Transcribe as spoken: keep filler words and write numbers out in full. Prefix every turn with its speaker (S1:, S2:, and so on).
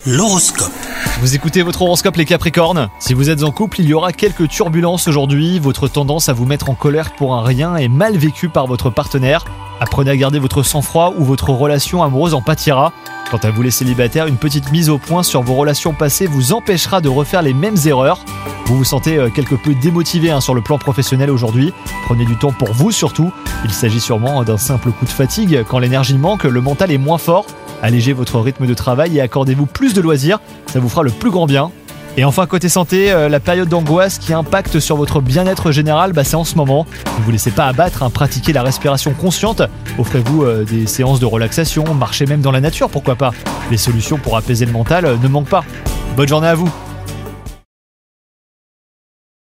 S1: L'horoscope.
S2: Vous écoutez votre horoscope les Capricornes. Si vous êtes en couple, il y aura quelques turbulences aujourd'hui. Votre tendance à vous mettre en colère pour un rien est mal vécue par votre partenaire. Apprenez à garder votre sang-froid ou votre relation amoureuse en pâtira. Quant à vous les célibataires, une petite mise au point sur vos relations passées vous empêchera de refaire les mêmes erreurs. Vous vous sentez quelque peu démotivé hein, sur le plan professionnel aujourd'hui. Prenez du temps pour vous surtout. Il s'agit sûrement d'un simple coup de fatigue. Quand l'énergie manque, le mental est moins fort. Allégez votre rythme de travail et accordez-vous plus de loisirs. Ça vous fera le plus grand bien. Et enfin, côté santé, euh, la période d'angoisse qui impacte sur votre bien-être général, bah, c'est en ce moment. Ne vous laissez pas abattre, hein, pratiquez la respiration consciente. Offrez-vous euh, des séances de relaxation, marchez même dans la nature, pourquoi pas. Les solutions pour apaiser le mental euh, ne manquent pas. Bonne journée à vous.